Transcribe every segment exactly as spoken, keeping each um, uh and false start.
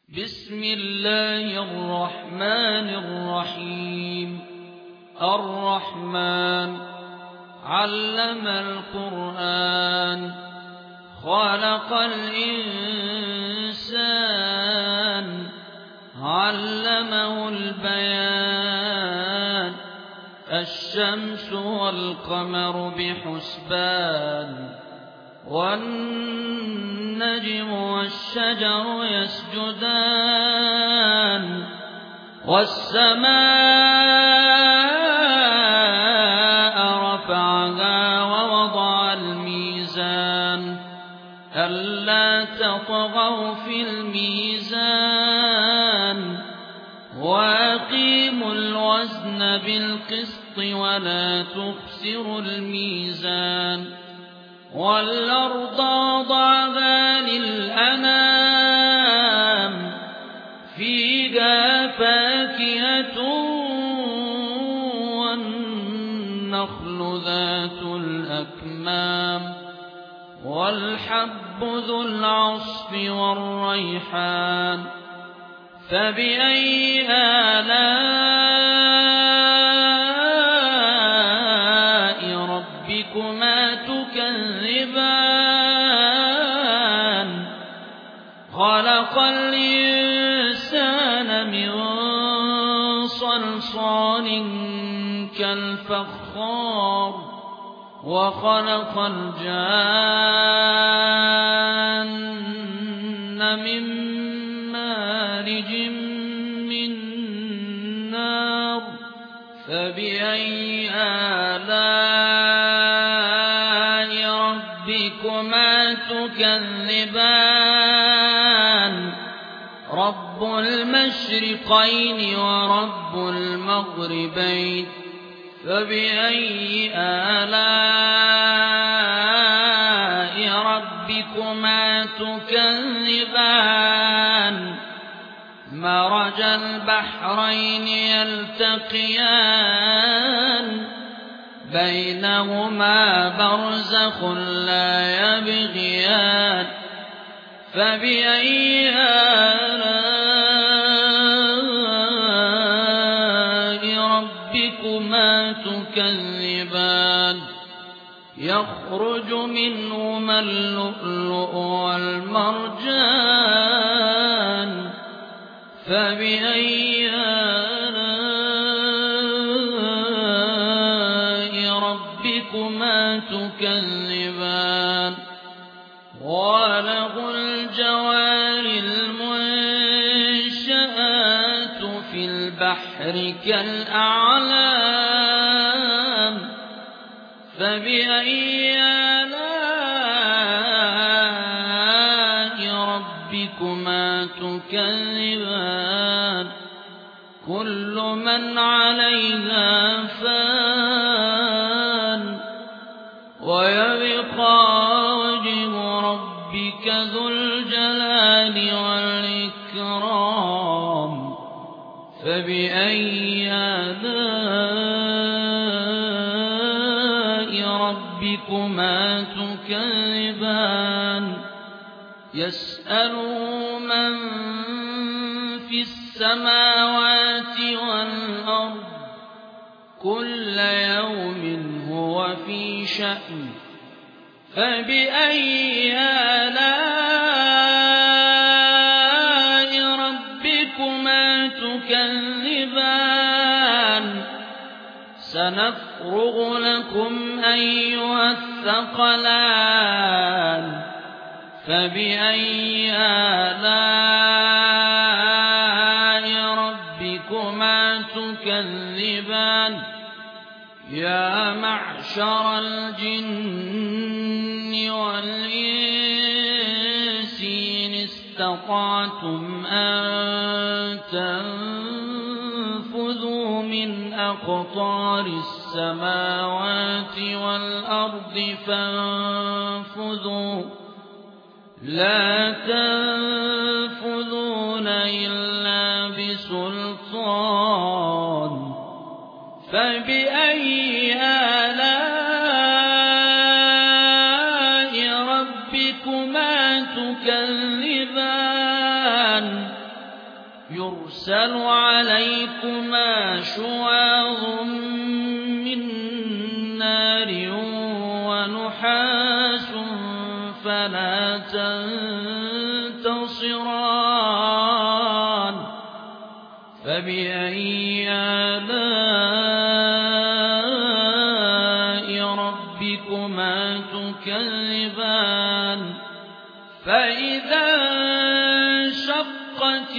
بسم الله الرحمن الرحيم. الرحمن علم القرآن خلق الإنسان علمه البيان الشمس والقمر بحسبان والنجم والشجر يسجدان والسماء رفعها ووضع الميزان ألا تطغوا في الميزان وأقيموا الوزن بالقسط ولا تخسروا الميزان والأرض وضعها للأنام فيها فاكهة والنخل ذات الأكمام والحب ذو العصف والريحان فبأي آلاء ربكما تكذبان خلق الإنسان من صلصال كالفخار وخلق الجان من مارج من نار فبأي آلاء ربكما تكذبان رب المشرقين ورب المغربين فبأي آلاء ربكما تكذبان مرج البحرين يلتقيان بينهما برزخ لا يبغيان فبأي آلاء ربكما تكذبان يخرج منهما اللؤلؤ والمرجان فبأي آلاء ربكما تكذبان وله الجوار المنشآت في البحر كالأعلام فبأي آلاء ربكما تكذبان كل من عليها فان ويبقى وجه ربك ذو الجلال والإكرام فبأي آلاء ربكما تكذبان يسأله من في السماوات والأرض كل يوم هو في شأن فبأي آلاء ربكما تكذبان سنفرغ لكم أيها الثقلان فبأي آلاء ربكما تكذبان يا معشر الجن والإنس إن استطعتم أن تنفذوا من أقطار السماوات والأرض فانفذوا لا تنفذون إلا بسلطان فبأي آلاء ربكما تكذبان يرسل عليكما شواظ من نار ونحاس فلا تنتصران فبأي آلاء ربكما تكذبان فإذا انشقت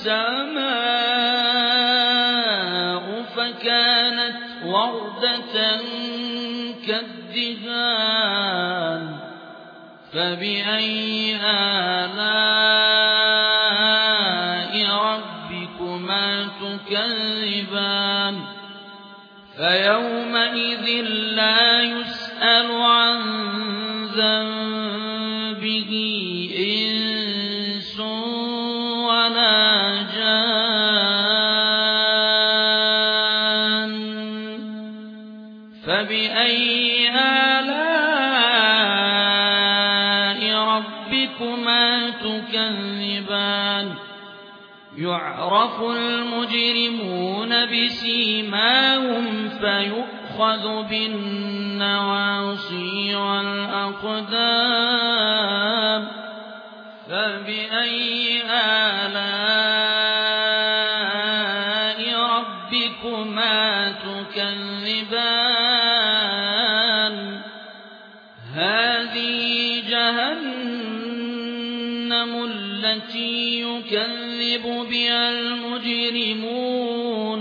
السماء فكانت وردة كالدهان فبأي آلاء ربكما تكذبان فيومئذ لا يسأل عن ذنبه إنس ولا جان فبأي آلاء ربكما تكذبان يعرف المجرمون بسيماهم فيؤخذ بالنواصي والأقدام فبأي آلاء ربكما تكذبان هذه جهنم التي يكذب بها المجرمون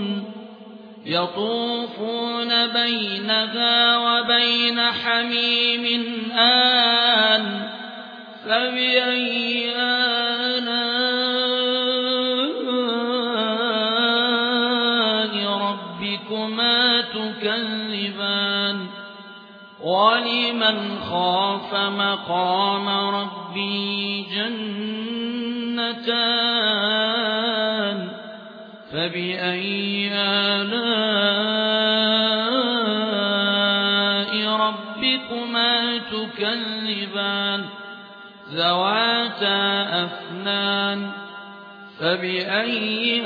يطوفون بينها وبين حميم آن فبأي آلاء ربكما تكذبان ولمن خاف مقام ربه جنتان فبأي آلاء ربكما تكذبان ذواتا أفنان فبأي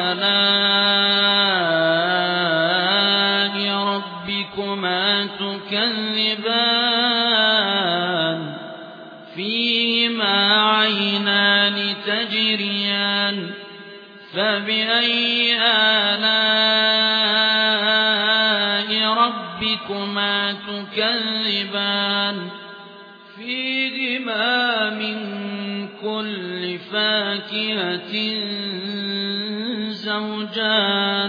آلاء ربكما تكذبان فيهما عينان تجريان فبأي آلاء ربكما تكذبان فيهما من كل فاكهة زوجان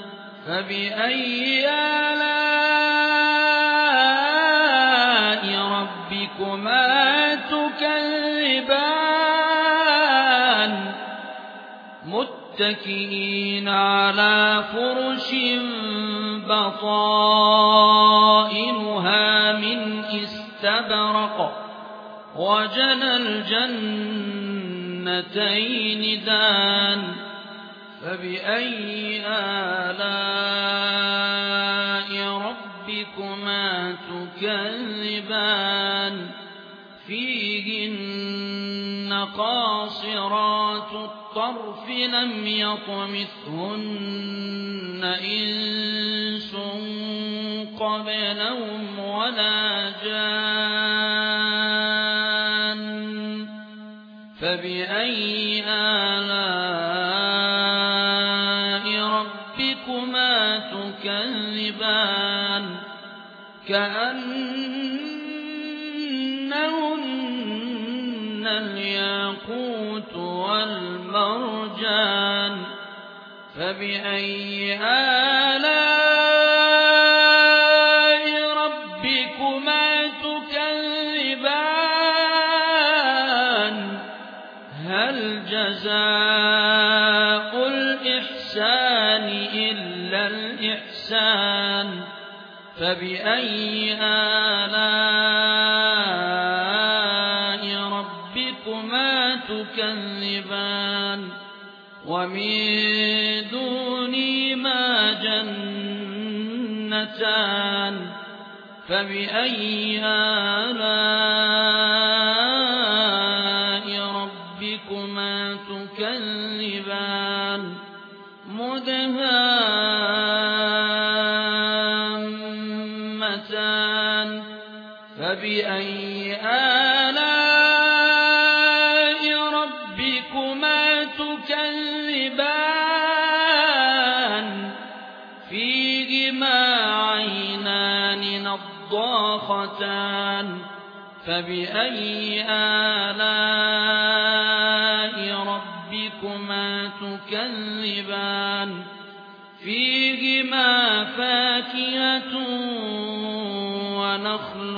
فبأي آلاء ربكما تكذبان متكئين على فرش بطائنها من استبرق وجنى الجنتين دان فبأي آلاء ربكما تكذبان فيهن قاصرات الطرف لم يطمثهن إنس قبلهم ولا جان فبأي آلاء ربكما تكذبان كأنهن الياقوت والمرجان فبأي آلاء ربكما تكذبان هل جزاء الإحسان إلا الإحسان فبأي آلاء ربكما تكذبان ومن دونهما جنتان فبأي آلاء ربكما تكذبان تكذبان مدهامتان فبأي آلاء ربكما تكذبان فيهما عينان نضاختان فبأي آلاء ربكما تكذبان فيهما فاكهة ونخل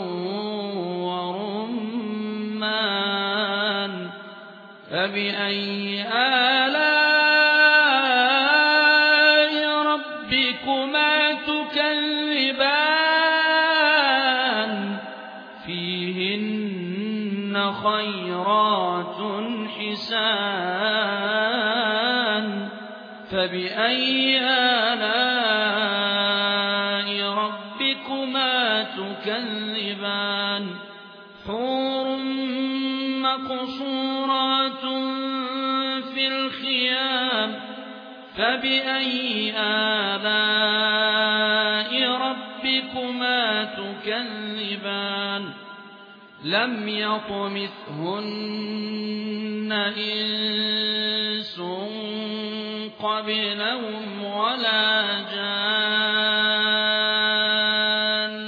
ورمان فبأي آلاء ربكما تكذبان فيهن خيرات حسان فبأي آلاء ربكما تكذبان حور مقصورات في الخيام فبأي آلاء ربكما تكذبان لم يطمثهن إنس قبلهم ولا جان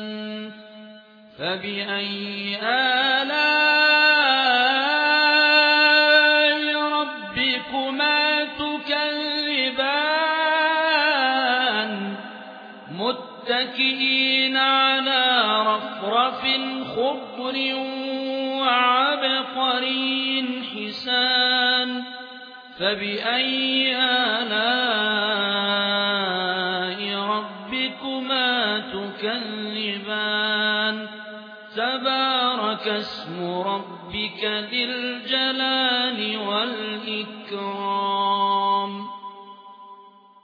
فبأي آلاء ربكما تكذبان متكئين على رفرف خضر وعبقري حسان فبأي آلاء ربكما تكذبان تبارك اسم ربك ذي الجلال والإكرام